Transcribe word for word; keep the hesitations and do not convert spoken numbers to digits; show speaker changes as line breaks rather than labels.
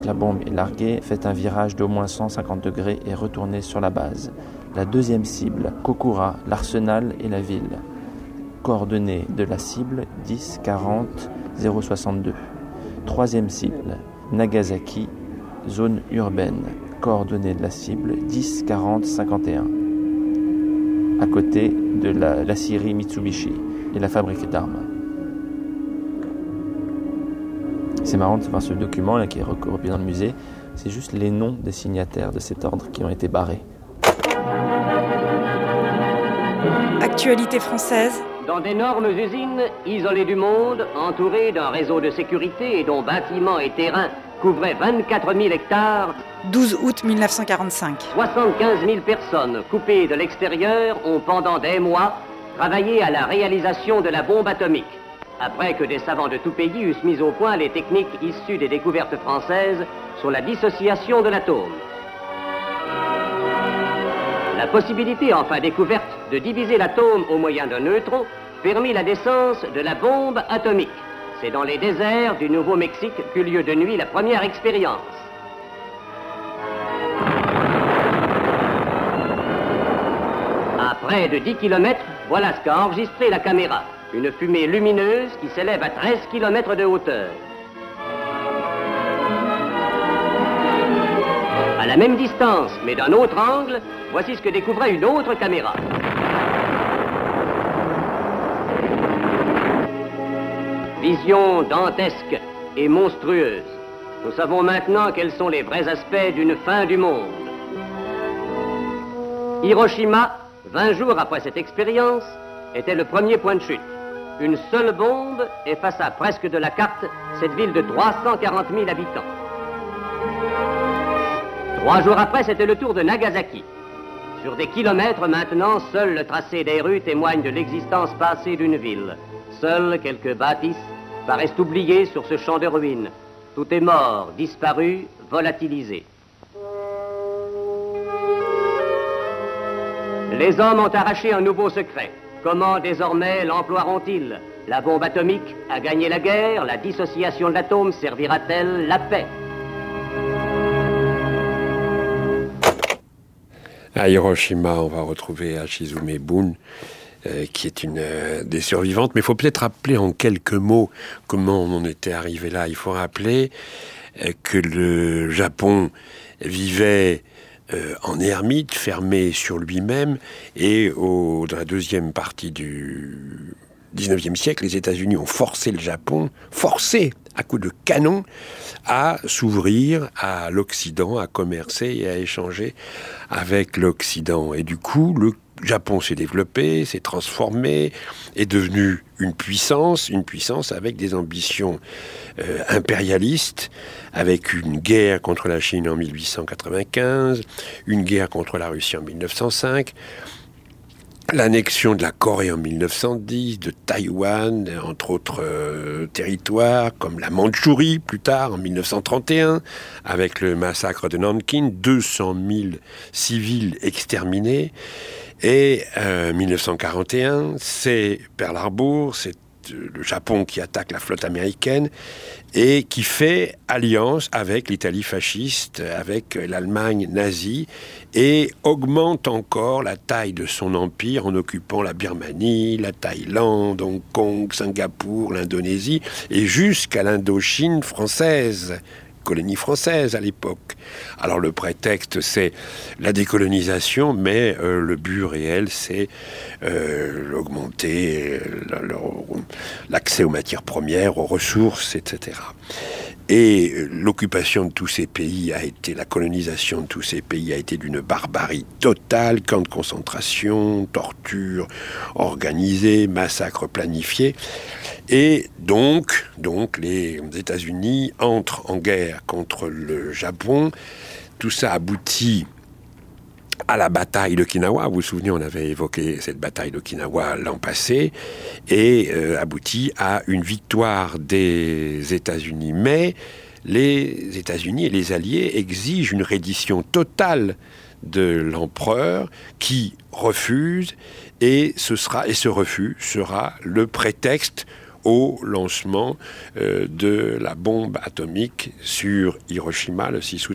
que la bombe est larguée, faites un virage d'au moins cent cinquante degrés et retournez sur la base. La deuxième cible, Kokura, l'arsenal et la ville. Coordonnées de la cible dix quarante zéro soixante-deux. Troisième cible, Nagasaki, zone urbaine. Coordonnées de la cible dix quarante cinquante et un. À côté de la, la scierie Mitsubishi et la fabrique d'armes. C'est marrant de voir ce document là, qui est recopié dans le musée. C'est juste les noms des signataires de cet ordre qui ont été barrés.
Actualité française.
Dans d'énormes usines, isolées du monde, entourées d'un réseau de sécurité et dont bâtiments et terrains couvraient vingt-quatre mille hectares,
douze août mille neuf cent quarante-cinq.
soixante-quinze mille personnes coupées de l'extérieur ont pendant des mois travaillé à la réalisation de la bombe atomique, après que des savants de tout pays eussent mis au point les techniques issues des découvertes françaises sur la dissociation de l'atome. La possibilité enfin découverte de diviser l'atome au moyen d'un neutron permit la naissance de la bombe atomique. C'est dans les déserts du Nouveau-Mexique qu'eut lieu de nuit la première expérience. À près de dix kilomètres, voilà ce qu'a enregistré la caméra. Une fumée lumineuse qui s'élève à treize kilomètres de hauteur. À la même distance, mais d'un autre angle, voici ce que découvrait une autre caméra. Vision dantesque et monstrueuse. Nous savons maintenant quels sont les vrais aspects d'une fin du monde. Hiroshima, vingt jours après cette expérience, était le premier point de chute. Une seule bombe effaça presque de la carte cette ville de trois cent quarante mille habitants. Trois jours après, c'était le tour de Nagasaki. Sur des kilomètres maintenant, seul le tracé des rues témoigne de l'existence passée d'une ville. Seuls quelques bâtisses paraissent oubliées sur ce champ de ruines. Tout est mort, disparu, volatilisé. Les hommes ont arraché un nouveau secret. Comment désormais l'emploieront-ils? La bombe atomique a gagné la guerre, la dissociation de l'atome servira-t-elle la paix?
À Hiroshima, on va retrouver Hachizume Bun, euh, qui est une euh, des survivantes. Mais il faut peut-être rappeler en quelques mots comment on en était arrivé là. Il faut rappeler euh, que le Japon vivait euh, en ermite, fermé sur lui-même, et au, dans la deuxième partie du dix-neuvième siècle, les États-Unis ont forcé le Japon, forcé à coups de canon, à s'ouvrir à l'Occident, à commercer et à échanger avec l'Occident. Et du coup, le Japon s'est développé, s'est transformé, est devenu une puissance, une puissance avec des ambitions euh, impérialistes, avec une guerre contre la Chine en mille huit cent quatre-vingt-quinze, une guerre contre la Russie en mille neuf cent cinq, l'annexion de la Corée en mille neuf cent dix, de Taïwan, entre autres euh, territoires, comme la Mandchourie, plus tard, en mille neuf cent trente et un, avec le massacre de Nankin, deux cent mille civils exterminés. Et euh, mille neuf cent quarante et un, c'est Pearl Harbor, c'est le Japon qui attaque la flotte américaine et qui fait alliance avec l'Italie fasciste, avec l'Allemagne nazie, et augmente encore la taille de son empire en occupant la Birmanie, la Thaïlande, Hong Kong, Singapour, l'Indonésie, et jusqu'à l'Indochine française, colonie française à l'époque. Alors le prétexte, c'est la décolonisation, mais euh, le but réel, c'est euh, augmenter l'accès aux matières premières, aux ressources, et cetera. Et l'occupation de tous ces pays a été, la colonisation de tous ces pays a été d'une barbarie totale, camps de concentration, torture organisée, massacres planifiés. Et donc, donc les États-Unis entrent en guerre contre le Japon. Tout ça aboutit à la bataille d'Okinawa. Vous vous souvenez, on avait évoqué cette bataille d'Okinawa l'an passé, et euh, aboutit à une victoire des États-Unis. Mais les États-Unis et les Alliés exigent une reddition totale de l'empereur, qui refuse, et ce sera, et ce refus sera le prétexte au lancement euh, de la bombe atomique sur Hiroshima le six août